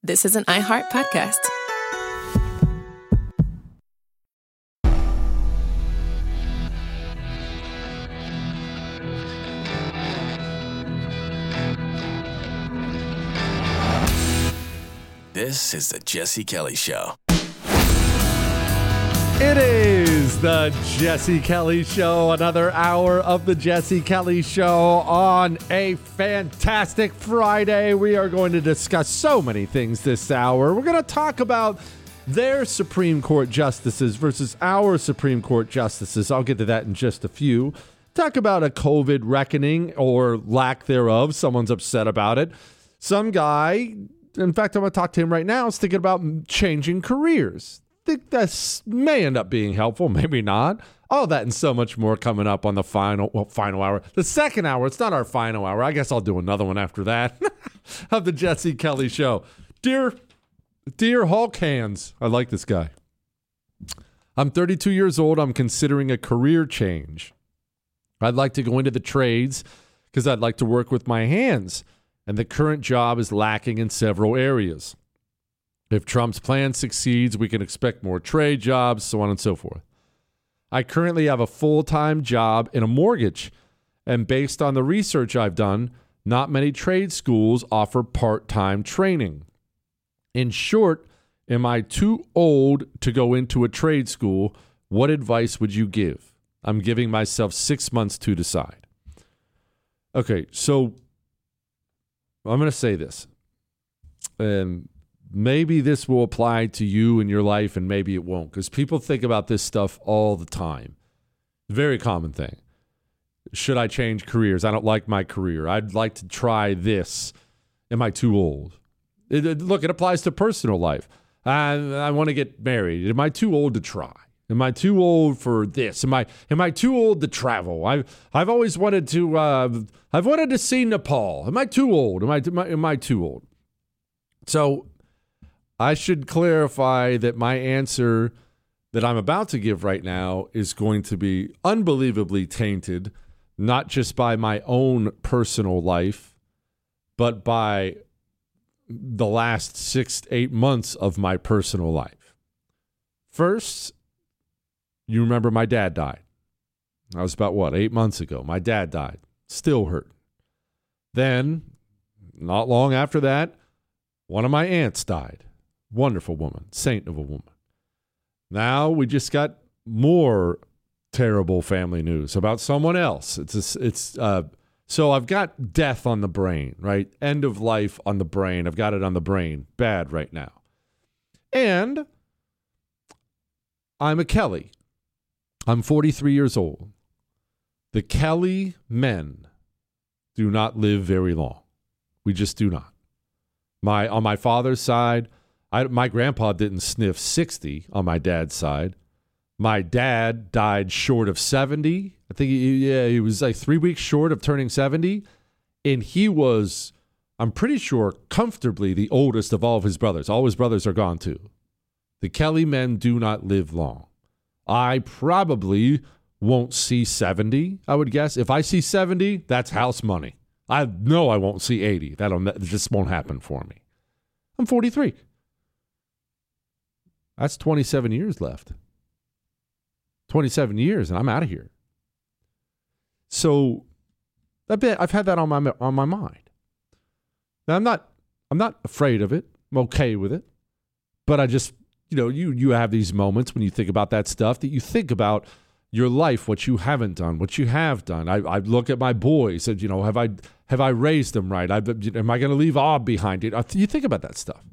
This is an iHeart podcast. This is the Jesse Kelly Show. It is the Jesse Kelly Show, another hour of the Jesse Kelly Show on a fantastic Friday. We are going to discuss so many things this hour. We're going to talk about their Supreme Court justices versus our Supreme Court justices. I'll get to that in just a few. Talk about a COVID reckoning or lack thereof. Someone's upset about it. Some guy, in fact, I'm going to talk to him right now, is thinking about changing careers. Think this may end up being helpful, maybe not. All that and so much more coming up on the final hour. The second hour, it's not our final hour. I guess I'll do another one after that of the Jesse Kelly Show. Dear Hulk hands, I like this guy. I'm 32 years old. I'm considering a career change. I'd like to go into the trades because I'd like to work with my hands, and the current job is lacking in several areas. If Trump's plan succeeds, we can expect more trade jobs, so on and so forth. I currently have a full-time job and a mortgage, and based on the research I've done, not many trade schools offer part-time training. In short, am I too old to go into a trade school? What advice would you give? I'm giving myself 6 months to decide. Okay, so I'm going to say this, and maybe this will apply to you in your life and maybe it won't, because people think about this stuff all the time. Very common thing. Should I change careers? I don't like my career. I'd like to try this. Am I too old? Look, it applies to personal life. I want to get married. Am I too old to try? Am I too old for this? Am I too old to travel? I've always wanted to. I've wanted to see Nepal. Am I too old? Am I too old? So I should clarify that my answer that I'm about to give right now is going to be unbelievably tainted, not just by my own personal life, but by the last 6 to 8 months of my personal life. First, you remember my dad died. That was about, 8 months ago. My dad died. Still hurt. Then, not long after that, one of my aunts died. Wonderful woman, saint of a woman. Now we just got more terrible family news about someone else. So I've got death on the brain, right? End of life on the brain. I've got it on the brain. Bad right now. And I'm a Kelly. I'm 43 years old. The Kelly men do not live very long. We just do not. On my father's side, my grandpa didn't sniff 60 on my dad's side. My dad died short of 70. I think he was like 3 weeks short of turning 70. And he was, I'm pretty sure, comfortably the oldest of all of his brothers. All his brothers are gone too. The Kelly men do not live long. I probably won't see 70, I would guess. If I see 70, that's house money. I know I won't see 80. That just won't happen for me. I'm 43. That's 27 years left. 27 years, and I'm out of here. So I've had that on my mind. Now I'm not afraid of it. I'm okay with it. But I just, you have these moments when you think about that stuff that you think about your life, what you haven't done, what you have done. I look at my boys and, have I raised them right? Am I going to leave Ob behind? You think about that stuff.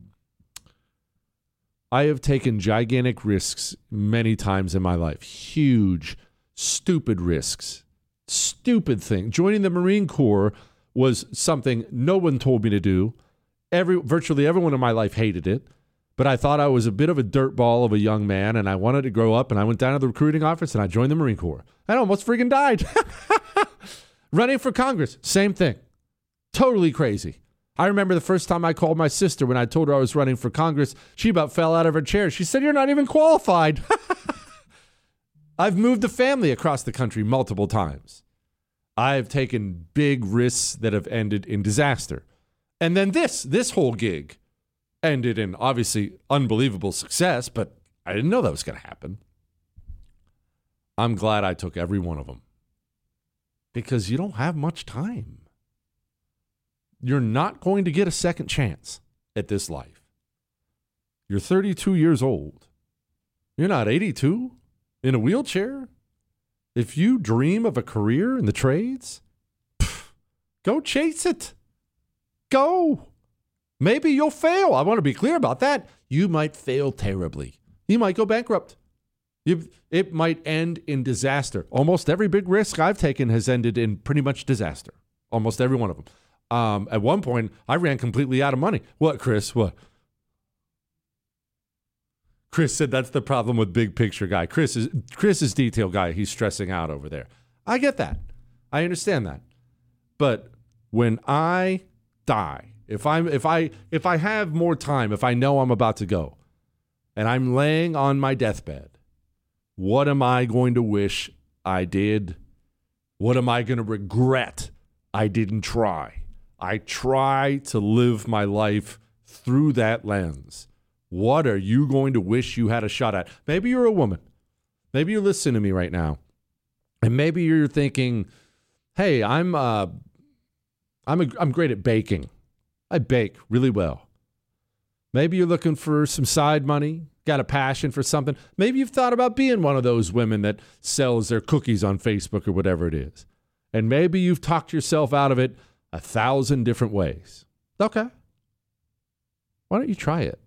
I have taken gigantic risks many times in my life. Huge, stupid risks. Stupid thing. Joining the Marine Corps was something no one told me to do. Virtually everyone in my life hated it. But I thought I was a bit of a dirtball of a young man, and I wanted to grow up, and I went down to the recruiting office, and I joined the Marine Corps. I almost freaking died. Running for Congress, same thing. Totally crazy. I remember the first time I called my sister when I told her I was running for Congress, she about fell out of her chair. She said, "You're not even qualified." I've moved the family across the country multiple times. I've taken big risks that have ended in disaster. And then this whole gig, ended in obviously unbelievable success, but I didn't know that was going to happen. I'm glad I took every one of them because you don't have much time. You're not going to get a second chance at this life. You're 32 years old. You're not 82 in a wheelchair. If you dream of a career in the trades, go chase it. Go. Maybe you'll fail. I want to be clear about that. You might fail terribly. You might go bankrupt. It might end in disaster. Almost every big risk I've taken has ended in pretty much disaster. Almost every one of them. At one point, I ran completely out of money. What, Chris? What? Chris said that's the problem with big picture guy. Chris is detail guy. He's stressing out over there. I get that. I understand that. But when I die, if I have more time, if I know I'm about to go, and I'm laying on my deathbed, what am I going to wish I did? What am I going to regret I didn't try? I try to live my life through that lens. What are you going to wish you had a shot at? Maybe you're a woman. Maybe you're listening to me right now. And maybe you're thinking, hey, I'm great at baking. I bake really well. Maybe you're looking for some side money, got a passion for something. Maybe you've thought about being one of those women that sells their cookies on Facebook or whatever it is. And maybe you've talked yourself out of it 1,000 different ways. Okay. Why don't you try it?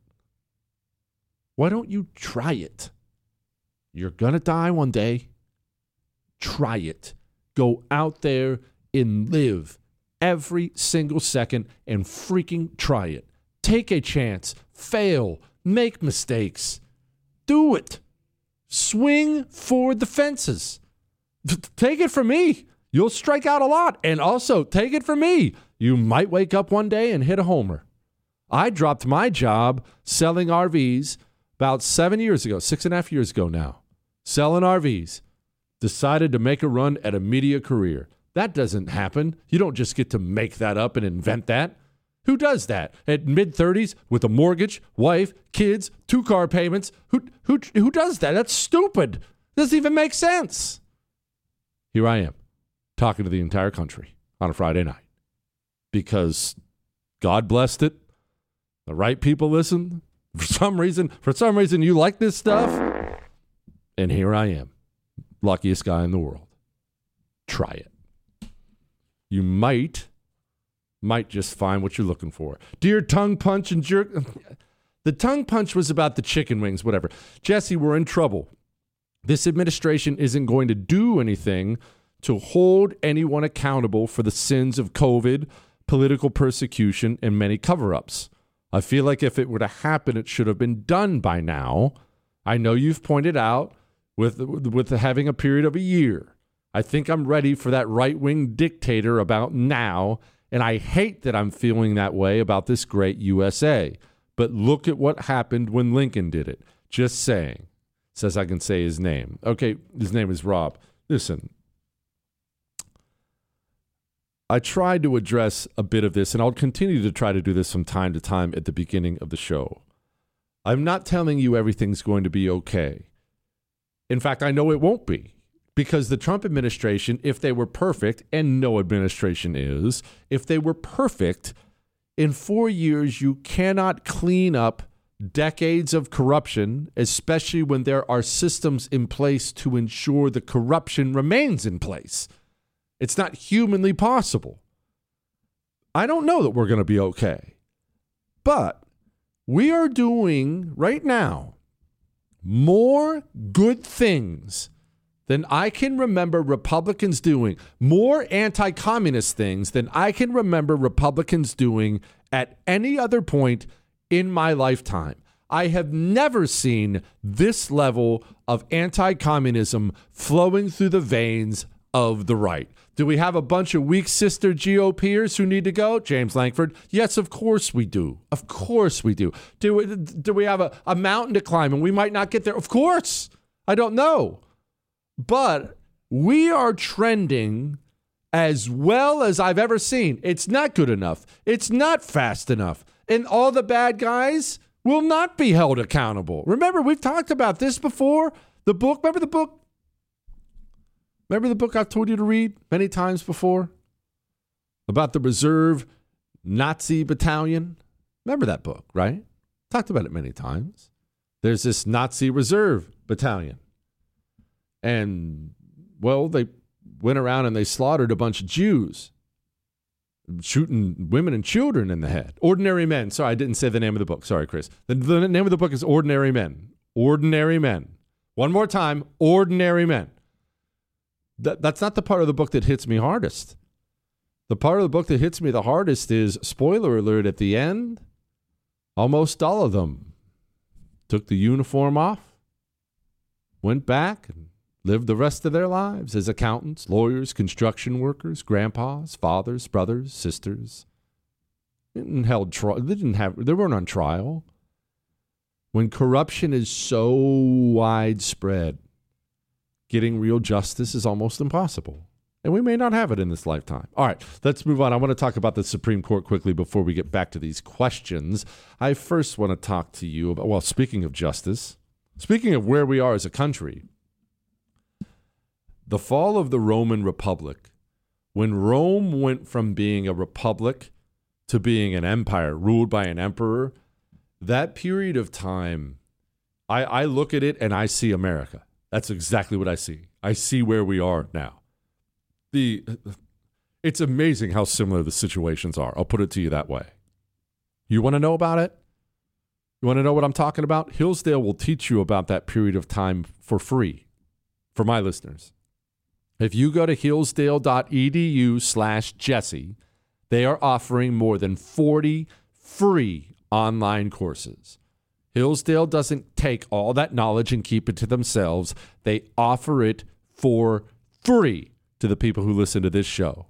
Why don't you try it? You're going to die one day. Try it. Go out there and live every single second and freaking try it. Take a chance. Fail. Make mistakes. Do it. Swing for the fences. Take it from me. You'll strike out a lot. And also, take it from me. You might wake up one day and hit a homer. I dropped my job selling RVs about 7 years ago, 6.5 years ago now. Selling RVs. Decided to make a run at a media career. That doesn't happen. You don't just get to make that up and invent that. Who does that? At mid-30s with a mortgage, wife, kids, 2 car payments? Who does that? That's stupid. Doesn't even make sense. Here I am, talking to the entire country on a Friday night. Because God blessed it. The right people listen. For some reason you like this stuff. And here I am. Luckiest guy in the world. Try it. You might just find what you're looking for. Dear tongue punch and jerk. The tongue punch was about the chicken wings, whatever. Jesse, we're in trouble. This administration isn't going to do anything to hold anyone accountable for the sins of COVID, political persecution, and many cover-ups. I feel like if it were to happen, it should have been done by now. I know you've pointed out with having a period of a year. I think I'm ready for that right-wing dictator about now, and I hate that I'm feeling that way about this great USA. But look at what happened when Lincoln did it. Just saying. Says I can say his name. Okay, his name is Rob. Listen, I tried to address a bit of this, and I'll continue to try to do this from time to time at the beginning of the show. I'm not telling you everything's going to be okay. In fact, I know it won't be. Because the Trump administration, if they were perfect, and no administration is, if they were perfect, in 4 years you cannot clean up decades of corruption, especially when there are systems in place to ensure the corruption remains in place. It's not humanly possible. I don't know that we're going to be okay. But we are doing, right now, more good things than I can remember Republicans doing, more anti-communist things than I can remember Republicans doing at any other point in my lifetime. I have never seen this level of anti-communism flowing through the veins of the right. Do we have a bunch of weak sister GOPers who need to go? James Lankford. Yes, of course we do. Of course we do. Do we have a mountain to climb and we might not get there? Of course. I don't know. But we are trending as well as I've ever seen. It's not good enough. It's not fast enough. And all the bad guys will not be held accountable. Remember, we've talked about this before. The book, remember the book? Remember the book I've told you to read many times before? About the reserve Nazi battalion? Remember that book, right? Talked about it many times. There's this Nazi reserve battalion. And, well, they went around and they slaughtered a bunch of Jews, shooting women and children in the head. Ordinary Men. Sorry, I didn't say the name of the book. Sorry, Chris. The name of the book is Ordinary Men. Ordinary Men. One more time, Ordinary Men. That's not the part of the book that hits me hardest. The part of the book that hits me the hardest is, spoiler alert, at the end, almost all of them took the uniform off, went back, and lived the rest of their lives as accountants, lawyers, construction workers, grandpas, fathers, brothers, sisters. They weren't on trial. When corruption is so widespread, getting real justice is almost impossible. And we may not have it in this lifetime. All right, let's move on. I want to talk about the Supreme Court quickly before we get back to these questions. I first want to talk to you about, well, speaking of justice, speaking of where we are as a country, the fall of the Roman Republic, when Rome went from being a republic to being an empire ruled by an emperor, that period of time, I look at it and I see America. That's exactly what I see. I see where we are now. It's amazing how similar the situations are. I'll put it to you that way. You want to know about it? You want to know what I'm talking about? Hillsdale will teach you about that period of time for free for my listeners. If you go to hillsdale.edu/Jesse, they are offering more than 40 free online courses. Hillsdale doesn't take all that knowledge and keep it to themselves. They offer it for free to the people who listen to this show.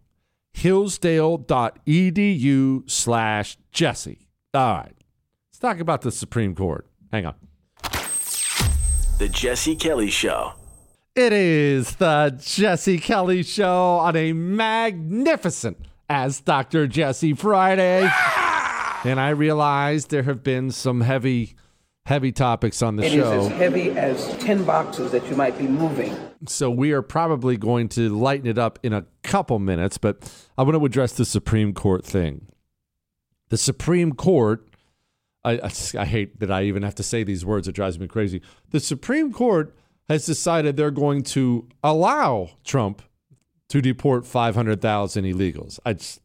Hillsdale.edu/Jesse. All right. Let's talk about the Supreme Court. Hang on. The Jesse Kelly Show. It is the Jesse Kelly Show on a magnificent Ask Dr. Jesse Friday. And I realize there have been some heavy topics on the show. It is as heavy as 10 boxes that you might be moving. So we are probably going to lighten it up in a couple minutes, but I want to address the Supreme Court thing. The Supreme Court, I hate that I even have to say these words. It drives me crazy. The Supreme Court has decided they're going to allow Trump to deport 500,000 illegals.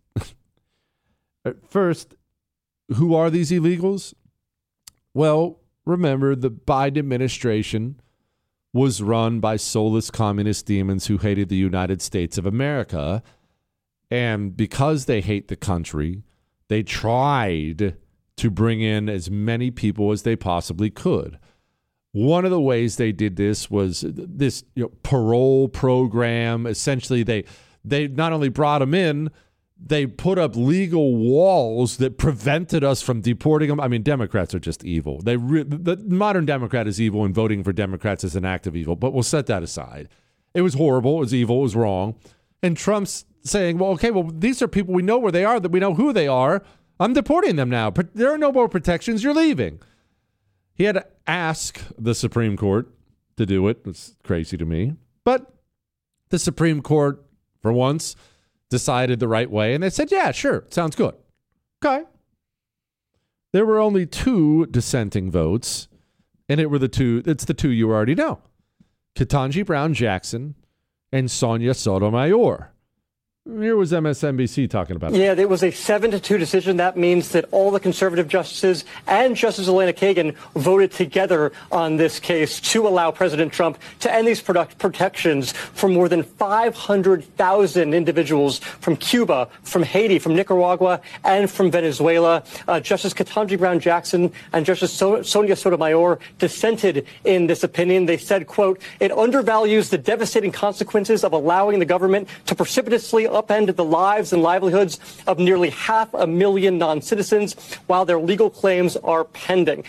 First, who are these illegals? Well, remember, the Biden administration was run by soulless communist demons who hated the United States of America. And because they hate the country, they tried to bring in as many people as they possibly could. One of the ways they did this was this parole program. Essentially, they not only brought them in, they put up legal walls that prevented us from deporting them. I mean, Democrats are just evil. The modern Democrat is evil, and voting for Democrats is an act of evil. But we'll set that aside. It was horrible. It was evil. It was wrong. And Trump's saying, well, okay, well, these are people we know where they are, that we know who they are. I'm deporting them now. But there are no more protections. You're leaving. He had to ask the Supreme Court to do it. It's crazy to me. But the Supreme Court, for once, decided the right way, and they said, yeah, sure, sounds good. Okay. There were only 2 dissenting votes, and it's the two you already know. Ketanji Brown Jackson and Sonia Sotomayor. Here was MSNBC talking about it. Yeah, it was a 7-2 decision. That means that all the conservative justices and Justice Elena Kagan voted together on this case to allow President Trump to end these protections for more than 500,000 individuals from Cuba, from Haiti, from Nicaragua, and from Venezuela. Justice Ketanji Brown Jackson and Justice Sonia Sotomayor dissented in this opinion. They said, quote, it undervalues the devastating consequences of allowing the government to precipitously upend the lives and livelihoods of nearly 500,000 non-citizens while their legal claims are pending.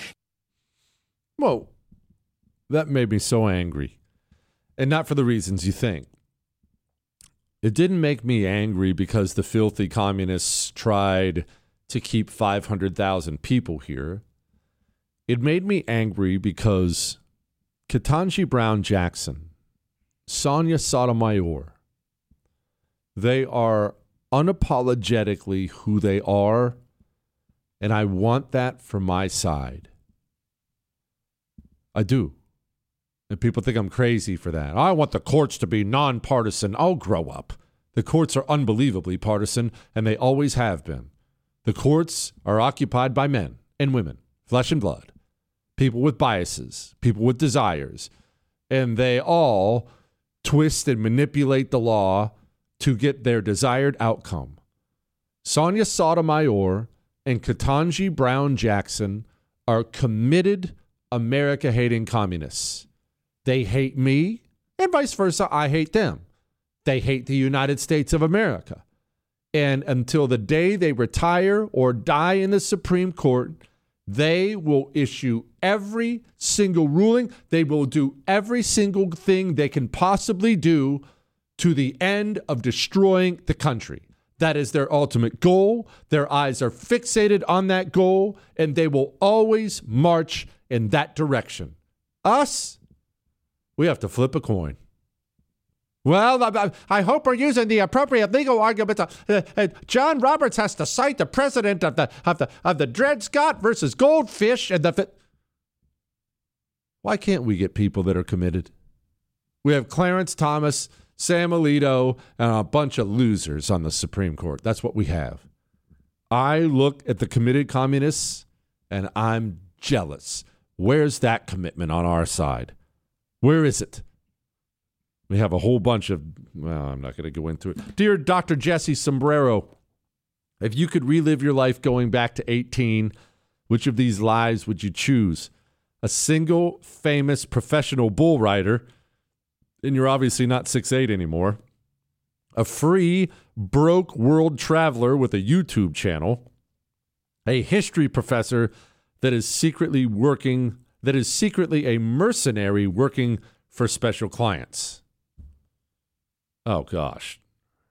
Whoa, that made me so angry. And not for the reasons you think. It didn't make me angry because the filthy communists tried to keep 500,000 people here. It made me angry because Ketanji Brown Jackson, Sonia Sotomayor, they are unapologetically who they are, and I want that for my side. I do. And people think I'm crazy for that. I want the courts to be nonpartisan. I'll grow up. The courts are unbelievably partisan, and they always have been. The courts are occupied by men and women, flesh and blood, people with biases, people with desires, and they all twist and manipulate the law to get their desired outcome. Sonia Sotomayor and Ketanji Brown Jackson are committed America-hating communists. They hate me, and vice versa, I hate them. They hate the United States of America. And until the day they retire or die in the Supreme Court, they will issue every single ruling. They will do every single thing they can possibly do to the end of destroying the country. That is their ultimate goal. Their eyes are fixated on that goal, and they will always march in that direction. Us, we have to flip a coin. Well, I hope we're using the appropriate legal arguments. John Roberts has to cite the precedent of the Dred Scott versus Goldfish and the. Why can't we get people that are committed? We have Clarence Thomas, Sam Alito, and a bunch of losers on the Supreme Court. That's what we have. I look at the committed communists, and I'm jealous. Where's that commitment on our side? Where is it? We have a whole bunch of, well, I'm not going to go into it. Dear Dr. Jesse Sombrero, if you could relive your life going back to 18, which of these lives would you choose? A single famous professional bull rider, and you're obviously not 6'8" anymore. A free, broke world traveler with a YouTube channel. A history professor that is secretly a mercenary working for special clients. Oh, gosh.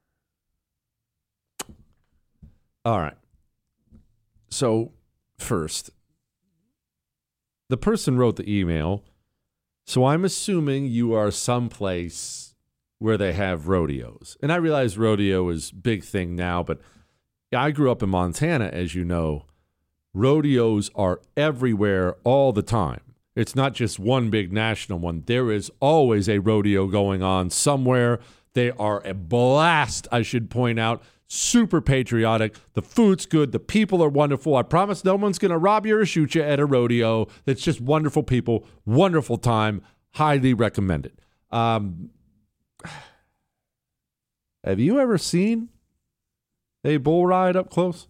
All right. So, first, the person wrote the email, so I'm assuming you are someplace where they have rodeos. And I realize rodeo is a big thing now, but I grew up in Montana, as you know. Rodeos are everywhere all the time. It's not just one big national one. There is always a rodeo going on somewhere. They are a blast, I should point out. Super patriotic. The food's good. The people are wonderful. I promise no one's going to rob you or shoot you at a rodeo. It's just wonderful people. Wonderful time. Highly recommended. Have you ever seen a bull ride up close?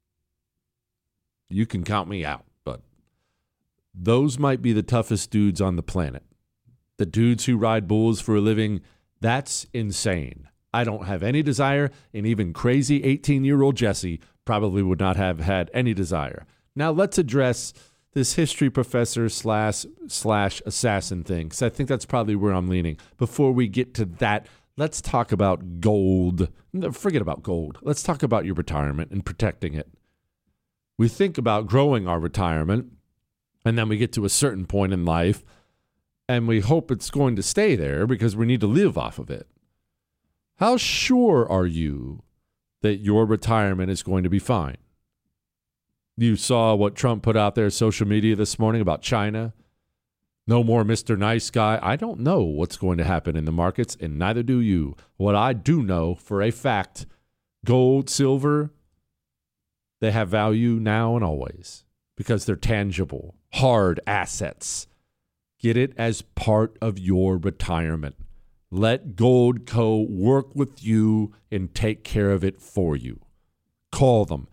You can count me out, but those might be the toughest dudes on the planet. The dudes who ride bulls for a living, that's insane. I don't have any desire, and even crazy 18-year-old Jesse probably would not have had any desire. Now let's address this history professor slash assassin thing, because I think that's probably where I'm leaning. Before we get to that, let's talk about gold. Forget about gold. Let's talk about your retirement and protecting it. We think about growing our retirement, and then we get to a certain point in life, and we hope it's going to stay there because we need to live off of it. How sure are you that your retirement is going to be fine? You saw what Trump put out there on social media this morning about China. No more Mr. Nice Guy. I don't know what's going to happen in the markets, and neither do you. What I do know for a fact, gold, silver, they have value now and always because they're tangible, hard assets. Get it as part of your retirement. Let Gold Co. work with you and take care of it for you. Call them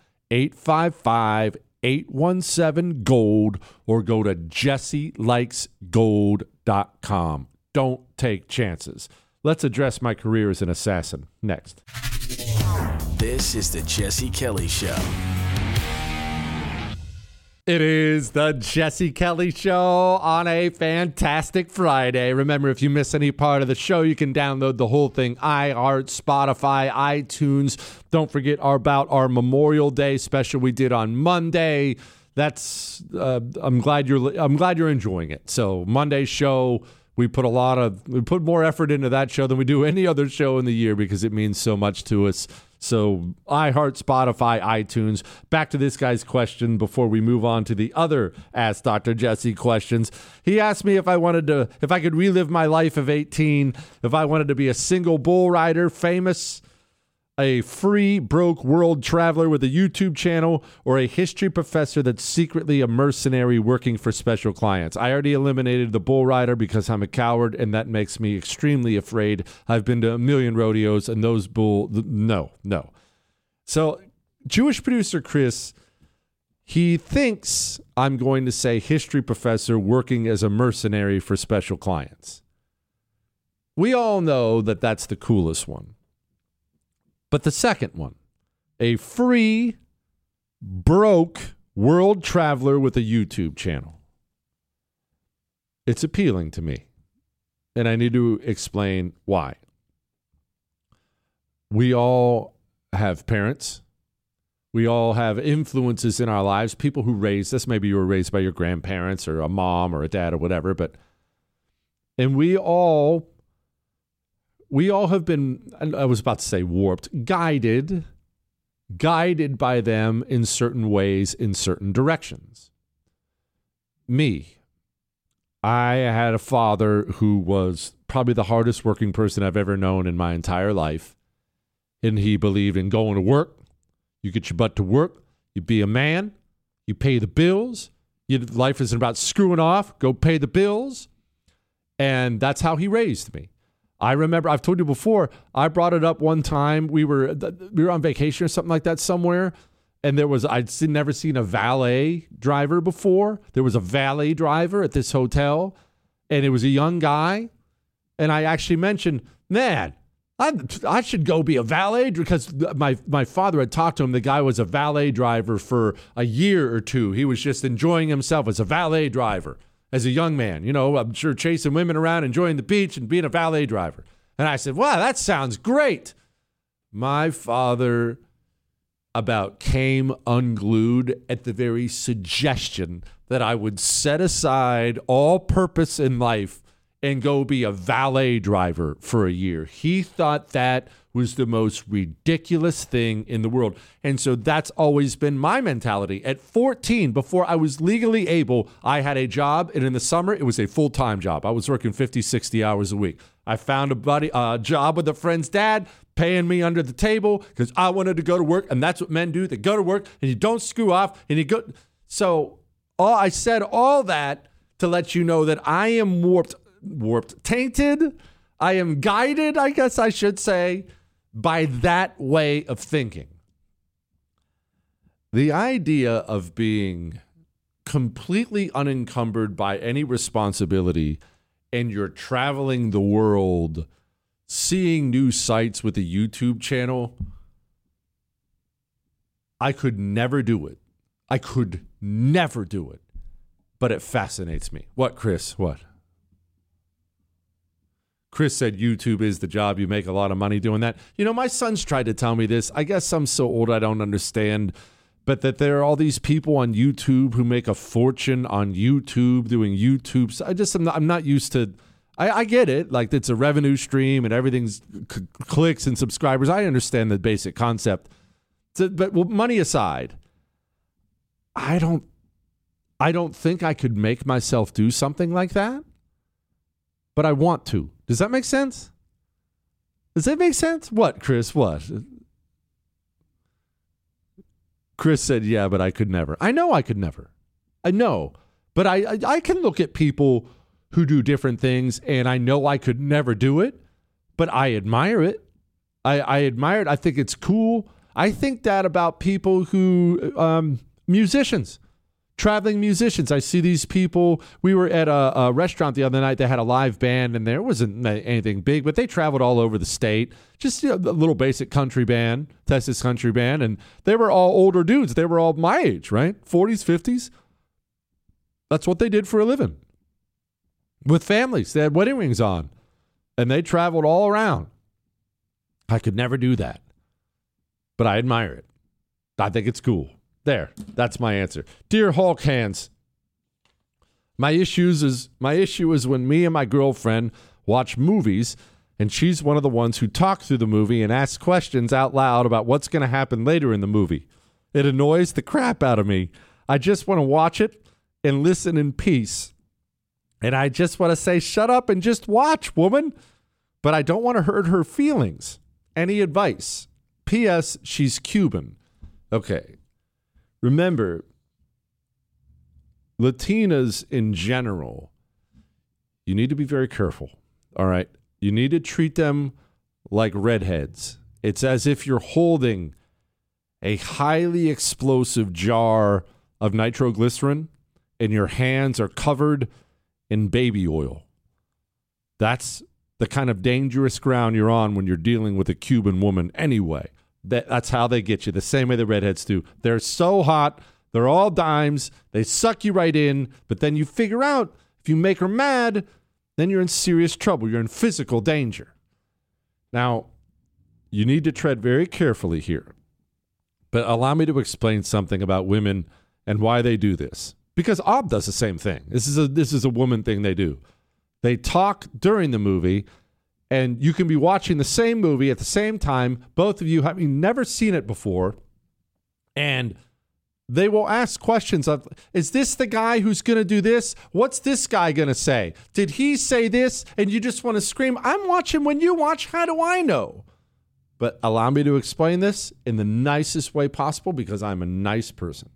855-817-GOLD or go to jesselikesgold.com. Don't take chances. Let's address my career as an assassin next. This is the Jesse Kelly Show. It is the Jesse Kelly Show on a fantastic Friday. Remember, if you miss any part of the show, you can download the whole thing, iHeart, Spotify, iTunes. Don't forget about our Memorial Day special we did on Monday. That's I'm glad you're enjoying it. So Monday's show, we put more effort into that show than we do any other show in the year because it means so much to us. So iHeart, Spotify, iTunes. Back to this guy's question before we move on to the other Ask Dr. Jesse questions. He asked me if I could relive my life of 18, if I wanted to be a single bull rider, famous, a free, broke world traveler with a YouTube channel, or a history professor that's secretly a mercenary working for special clients. I already eliminated the bull rider because I'm a coward, and that makes me extremely afraid. I've been to a million rodeos, and those no. So Jewish producer Chris, he thinks I'm going to say history professor working as a mercenary for special clients. We all know that that's the coolest one. But the second one, a free, broke world traveler with a YouTube channel. It's appealing to me, and I need to explain why. We all have parents. We all have influences in our lives, people who raised us. Maybe you were raised by your grandparents or a mom or a dad or whatever, and we all have been, I was about to say warped, guided by them in certain ways, in certain directions. Me, I had a father who was probably the hardest working person I've ever known in my entire life. And he believed in going to work. You get your butt to work. You be a man. You pay the bills. Your life isn't about screwing off. Go pay the bills. And that's how he raised me. I remember, I've told you before, I brought it up one time. We were on vacation or something like that somewhere, and I'd never seen a valet driver before. There was a valet driver at this hotel, and it was a young guy, and I actually mentioned, man, I should go be a valet, because my father had talked to him. The guy was a valet driver for a year or two. He was just enjoying himself as a valet driver. As a young man, I'm sure chasing women around, enjoying the beach, and being a valet driver. And I said, wow, that sounds great. My father about came unglued at the very suggestion that I would set aside all purpose in life and go be a valet driver for a year. He thought that was the most ridiculous thing in the world. And so that's always been my mentality. At 14, before I was legally able, I had a job, and in the summer, it was a full-time job. I was working 50, 60 hours a week. I found a job with a friend's dad, paying me under the table because I wanted to go to work, and that's what men do. They go to work, and you don't screw off, and you go. So I said all that to let you know that I am warped, tainted. I am guided, I guess I should say, by that way of thinking. The idea of being completely unencumbered by any responsibility, and you're traveling the world, seeing new sights with a YouTube channel, I could never do it. But it fascinates me. What, Chris? What? Chris said YouTube is the job. You make a lot of money doing that. My son's tried to tell me this. I guess I'm so old I don't understand. But that there are all these people on YouTube who make a fortune on YouTube doing YouTube. I'm not used to. I get it. Like, it's a revenue stream and everything's clicks and subscribers. I understand the basic concept. But money aside, I don't think I could make myself do something like that. But I want to. Does that make sense? Does that make sense? What, Chris? What? Chris said, yeah, but I could never. I know I could never. I know. But I can look at people who do different things, and I know I could never do it, but I admire it. I admire it. I think it's cool. I think that about people who, musicians. Traveling musicians. I see these people. We were at a restaurant the other night. They had a live band, and there wasn't anything big, but they traveled all over the state. Just a little basic country band, Texas country band, and they were all older dudes. They were all my age, right? 40s, 50s. That's what they did for a living. With families, they had wedding rings on, and they traveled all around. I could never do that, but I admire it. I think it's cool. There, that's my answer. Dear Hulk Hands, my issue is when me and my girlfriend watch movies, and she's one of the ones who talk through the movie and asks questions out loud about what's going to happen later in the movie. It annoys the crap out of me. I just want to watch it and listen in peace. And I just want to say, shut up and just watch, woman. But I don't want to hurt her feelings. Any advice? P.S. She's Cuban. Okay. Remember, Latinas in general, you need to be very careful. All right. You need to treat them like redheads. It's as if you're holding a highly explosive jar of nitroglycerin and your hands are covered in baby oil. That's the kind of dangerous ground you're on when you're dealing with a Cuban woman anyway. That's how they get you, the same way the redheads do. They're so hot. They're all dimes. They suck you right in. But then you figure out if you make her mad, then you're in serious trouble. You're in physical danger. Now, you need to tread very carefully here. But allow me to explain something about women and why they do this. Because Ob does the same thing. This is a woman thing they do. They talk during the movie, and you can be watching the same movie at the same time, both of you having never seen it before, and they will ask questions of, is this the guy who's going to do this? What's this guy going to say? Did he say this? And you just want to scream, I'm watching when you watch. How do I know? But allow me to explain this in the nicest way possible because I'm a nice person.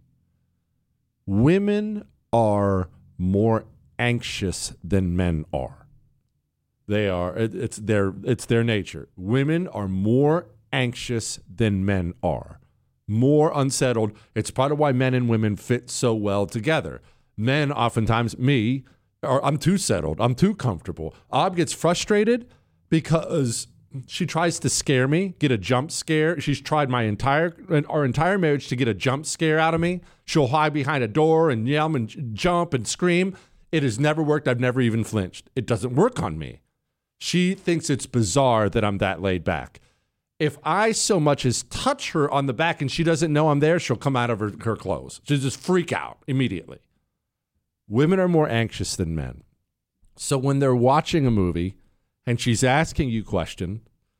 Women are more anxious than men are. They are. It's their nature. Women are more anxious than men are. More unsettled. It's part of why men and women fit so well together. Men, oftentimes, I'm too settled. I'm too comfortable. Ob gets frustrated because she tries to scare me, get a jump scare. She's tried our entire marriage to get a jump scare out of me. She'll hide behind a door and yell and jump and scream. It has never worked. I've never even flinched. It doesn't work on me. She thinks it's bizarre that I'm that laid back. If I so much as touch her on the back and she doesn't know I'm there, she'll come out of her clothes. She'll just freak out immediately. Women are more anxious than men. So when they're watching a movie and she's asking you a question,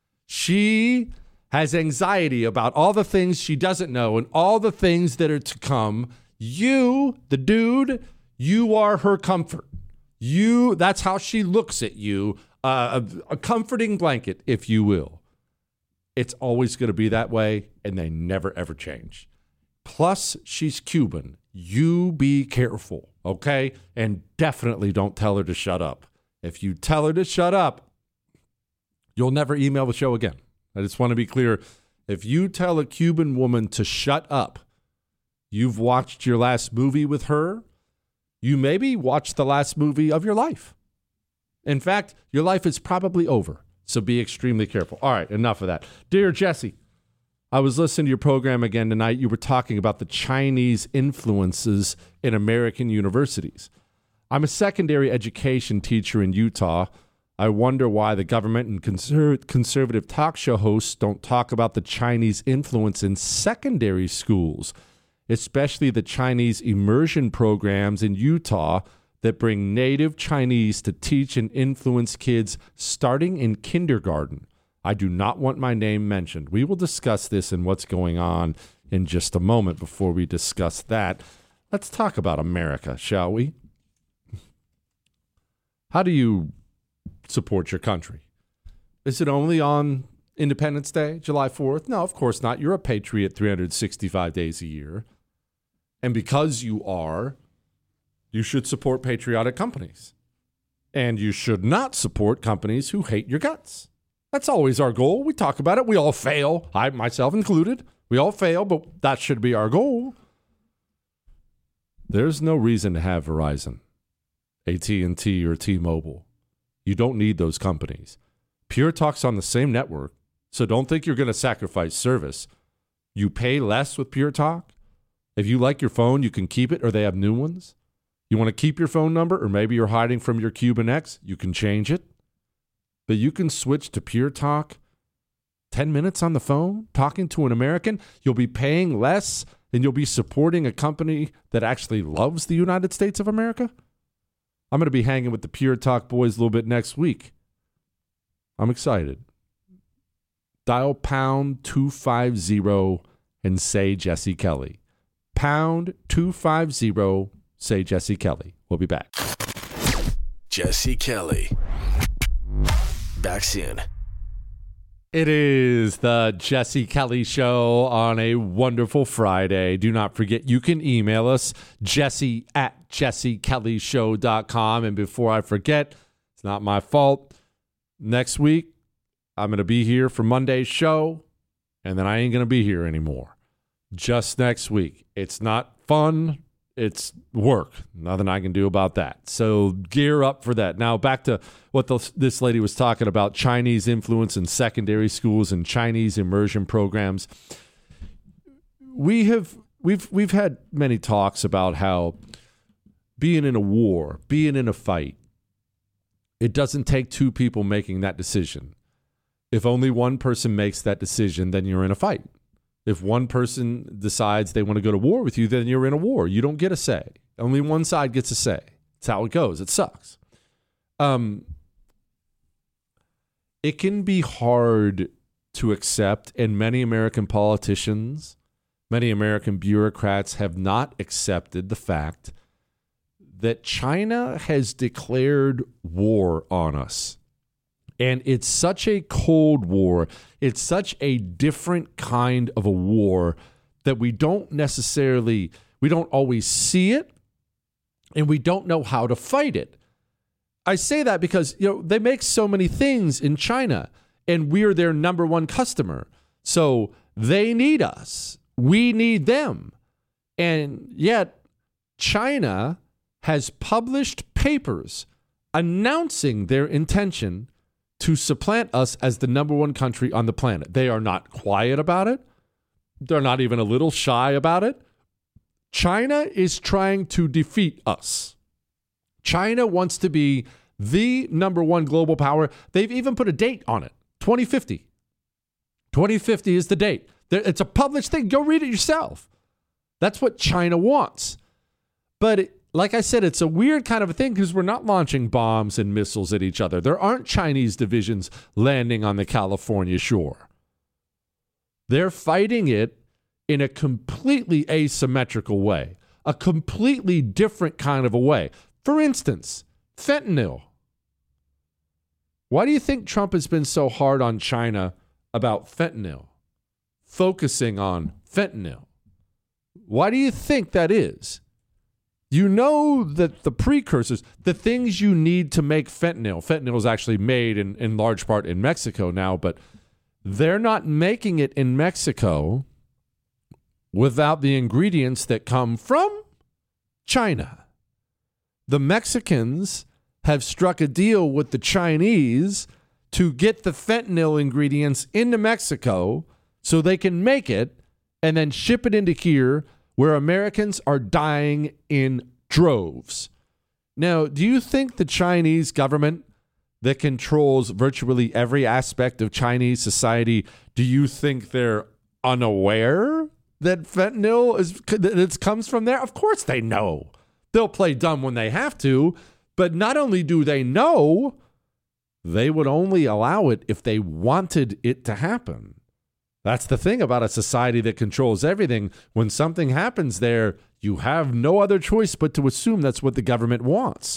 she has anxiety about all the things she doesn't know and all the things that are to come. You, the dude, you are her comfort. That's how she looks at you, a comforting blanket, if you will. It's always going to be that way, and they never, ever change. Plus, she's Cuban. You be careful, okay? And definitely don't tell her to shut up. If you tell her to shut up, you'll never email the show again. I just want to be clear. If you tell a Cuban woman to shut up, you've watched your last movie with her. You maybe watched the last movie of your life. In fact, your life is probably over. So be extremely careful. All right, enough of that. Dear Jesse, I was listening to your program again tonight. You were talking about the Chinese influences in American universities. I'm a secondary education teacher in Utah. I wonder why the government and conservative talk show hosts don't talk about the Chinese influence in secondary schools, especially the Chinese immersion programs in Utah that bring native Chinese to teach and influence kids starting in kindergarten. I do not want my name mentioned. We will discuss this and what's going on in just a moment. Before we discuss that, let's talk about America, shall we? How do you support your country? Is it only on Independence Day, July 4th? No, of course not. You're a patriot 365 days a year. And because you are, you should support patriotic companies. And you should not support companies who hate your guts. That's always our goal. We talk about it. We all fail. I, myself included. We all fail, but that should be our goal. There's no reason to have Verizon, AT&T, or T-Mobile. You don't need those companies. Pure Talk's on the same network, so don't think you're going to sacrifice service. You pay less with Pure Talk. If you like your phone, you can keep it, or they have new ones. You want to keep your phone number, or maybe you're hiding from your Cuban ex? You can change it. But you can switch to Pure Talk. 10 minutes on the phone, talking to an American. You'll be paying less, and you'll be supporting a company that actually loves the United States of America. I'm going to be hanging with the Pure Talk boys a little bit next week. I'm excited. Dial pound 250 and say Jesse Kelly. Pound 250, say Jesse Kelly. We'll be back. Jesse Kelly. Back soon. It is the Jesse Kelly Show on a wonderful Friday. Do not forget, you can email us, jesse@jessekellyshow.com. And before I forget, it's not my fault. Next week, I'm going to be here for Monday's show, and then I ain't going to be here anymore. Just next week. It's not fun. It's work. Nothing I can do about that. So gear up for that. Now back to what this lady was talking about, Chinese influence in secondary schools and Chinese immersion programs. We've had many talks about how being in a war, being in a fight, it doesn't take two people making that decision. If only one person makes that decision, then you're in a fight. If one person decides they want to go to war with you, then you're in a war. You don't get a say. Only one side gets a say. It's how it goes. It sucks. It can be hard to accept, and many American politicians, many American bureaucrats have not accepted the fact that China has declared war on us. And it's such a cold war. It's such a different kind of a war that we don't always see it, and we don't know how to fight it. I say that because, they make so many things in China, and we're their number one customer. So they need us. We need them. And yet China has published papers announcing their intention to supplant us as the number one country on the planet. They are not quiet about it. They're not even a little shy about it. China is trying to defeat us. China wants to be the number one global power. They've even put a date on it, 2050. 2050 is the date. It's a published thing. Go read it yourself. That's what China wants. But like I said, it's a weird kind of a thing because we're not launching bombs and missiles at each other. There aren't Chinese divisions landing on the California shore. They're fighting it in a completely asymmetrical way, a completely different kind of a way. For instance, fentanyl. Why do you think Trump has been so hard on China about fentanyl, focusing on fentanyl? Why do you think that is? You know that the precursors, the things you need to make fentanyl is actually made in large part in Mexico now, but they're not making it in Mexico without the ingredients that come from China. The Mexicans have struck a deal with the Chinese to get the fentanyl ingredients into Mexico so they can make it and then ship it into here, where Americans are dying in droves. Now, do you think the Chinese government that controls virtually every aspect of Chinese society, do you think they're unaware that fentanyl comes from there? Of course they know. They'll play dumb when they have to, but not only do they know, they would only allow it if they wanted it to happen. That's the thing about a society that controls everything. When something happens there, you have no other choice but to assume that's what the government wants.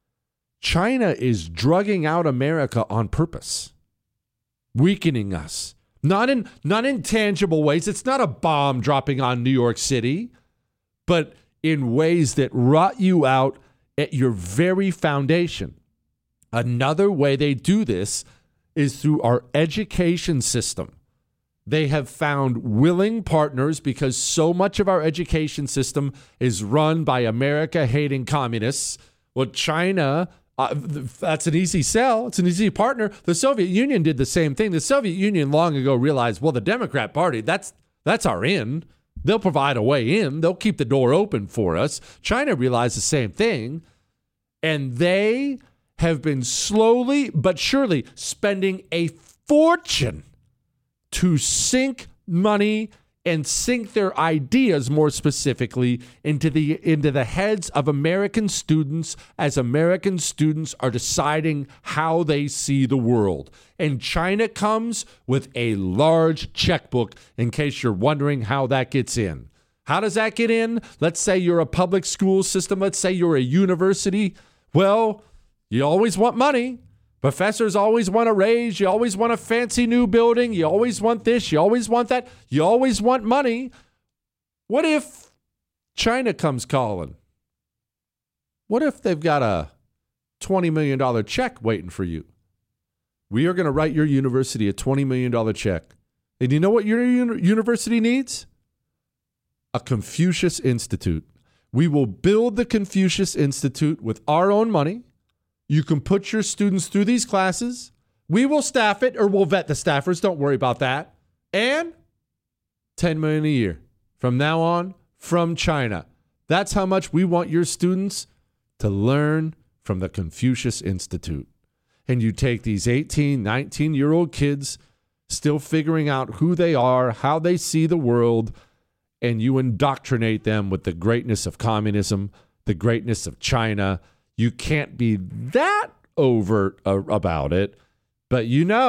China is drugging out America on purpose, weakening us. Not in tangible ways. It's not a bomb dropping on New York City, but in ways that rot you out at your very foundation. Another way they do this is through our education system. They have found willing partners because so much of our education system is run by America-hating communists. Well, China, that's an easy sell. It's an easy partner. The Soviet Union did the same thing. The Soviet Union long ago realized, well, the Democrat Party, that's our in. They'll provide a way in. They'll keep the door open for us. China realized the same thing. And they have been slowly but surely spending a fortune to sink money and sink their ideas, more specifically, into the heads of American students as American students are deciding how they see the world. And China comes with a large checkbook, in case you're wondering how that gets in. How does that get in? Let's say you're a public school system. Let's say you're a university. Well, you always want money. Professors always want a raise. You always want a fancy new building. You always want this. You always want that. You always want money. What if China comes calling? What if they've got a $20 million check waiting for you? We are going to write your university a $20 million check. And you know what your university needs? A Confucius Institute. We will build the Confucius Institute with our own money. You can put your students through these classes. We will staff it, or we'll vet the staffers. Don't worry about that. And $10 million a year from now on from China. That's how much we want your students to learn from the Confucius Institute. And you take these 18, 19-year-old kids still figuring out who they are, how they see the world, and you indoctrinate them with the greatness of communism, the greatness of China. You can't be that overt about it, but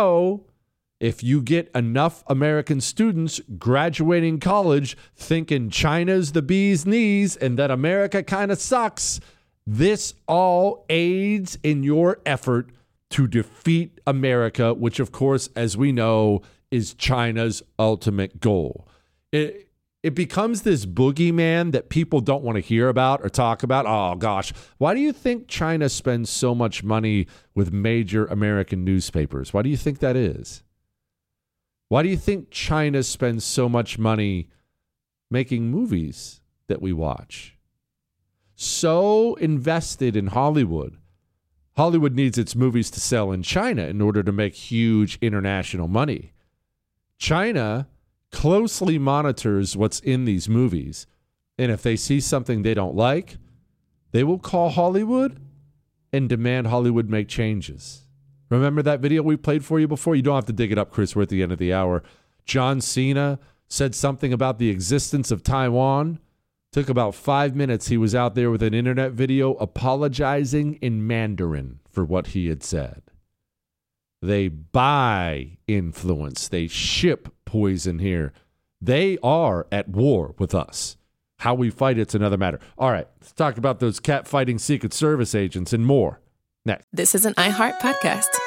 if you get enough American students graduating college thinking China's the bee's knees and that America kind of sucks, this all aids in your effort to defeat America, which, of course, as we know, is China's ultimate goal. It becomes this boogeyman that people don't want to hear about or talk about. Oh, gosh. Why do you think China spends so much money with major American newspapers? Why do you think that is? Why do you think China spends so much money making movies that we watch? So invested in Hollywood. Hollywood needs its movies to sell in China in order to make huge international money. China closely monitors what's in these movies. And if they see something they don't like, they will call Hollywood and demand Hollywood make changes. Remember that video we played for you before? You don't have to dig it up, Chris. We're at the end of the hour. John Cena said something about the existence of Taiwan. Took about 5 minutes. He was out there with an internet video apologizing in Mandarin for what he had said. They buy influence. They ship poison here. They are at war with us. How we fight, it's another matter. All right, let's talk about those cat-fighting Secret Service agents and more next. This is an iHeart podcast.